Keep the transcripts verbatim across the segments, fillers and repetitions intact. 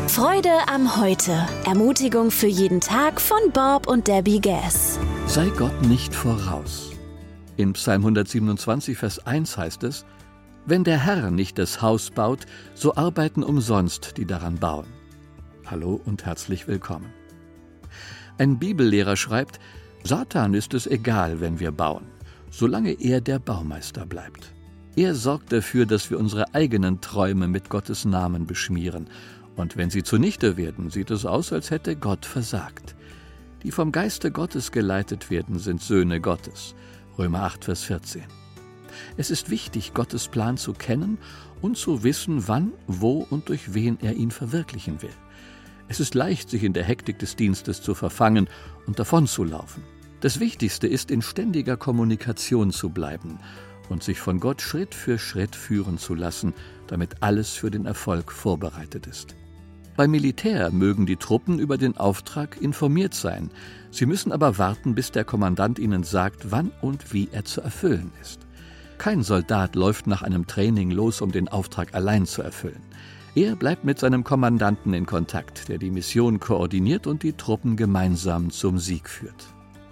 Freude am Heute. Ermutigung für jeden Tag von Bob und Debbie Gass. Sei Gott nicht voraus. In Psalm hundertsiebenundzwanzig, Vers eins heißt es: Wenn der Herr nicht das Haus baut, so arbeiten umsonst, die daran bauen. Hallo und herzlich willkommen. Ein Bibellehrer schreibt: Satan ist es egal, wenn wir bauen, solange er der Baumeister bleibt. Er sorgt dafür, dass wir unsere eigenen Träume mit Gottes Namen beschmieren. Und wenn sie zunichte werden, sieht es aus, als hätte Gott versagt. Die vom Geiste Gottes geleitet werden, sind Söhne Gottes. Römer acht, Vers vierzehn. Es ist wichtig, Gottes Plan zu kennen und zu wissen, wann, wo und durch wen er ihn verwirklichen will. Es ist leicht, sich in der Hektik des Dienstes zu verfangen und davonzulaufen. Das Wichtigste ist, in ständiger Kommunikation zu bleiben und sich von Gott Schritt für Schritt führen zu lassen, damit alles für den Erfolg vorbereitet ist. Beim Militär mögen die Truppen über den Auftrag informiert sein. Sie müssen aber warten, bis der Kommandant ihnen sagt, wann und wie er zu erfüllen ist. Kein Soldat läuft nach einem Training los, um den Auftrag allein zu erfüllen. Er bleibt mit seinem Kommandanten in Kontakt, der die Mission koordiniert und die Truppen gemeinsam zum Sieg führt.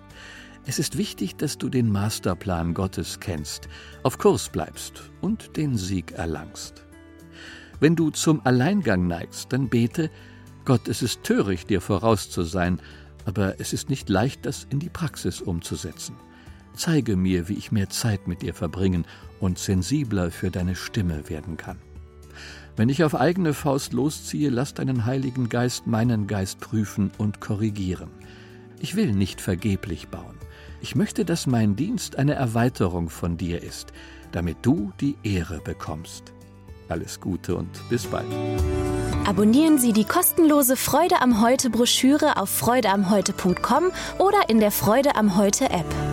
Es ist wichtig, dass du den Masterplan Gottes kennst, auf Kurs bleibst und den Sieg erlangst. Wenn du zum Alleingang neigst, dann bete: Gott, es ist töricht, dir voraus zu sein, aber es ist nicht leicht, das in die Praxis umzusetzen. Zeige mir, wie ich mehr Zeit mit dir verbringen und sensibler für deine Stimme werden kann. Wenn ich auf eigene Faust losziehe, lass deinen Heiligen Geist meinen Geist prüfen und korrigieren. Ich will nicht vergeblich bauen. Ich möchte, dass mein Dienst eine Erweiterung von dir ist, damit du die Ehre bekommst. Alles Gute und bis bald. Abonnieren Sie die kostenlose Freude am Heute Broschüre auf freude am heute punkt com oder in der Freude am Heute App.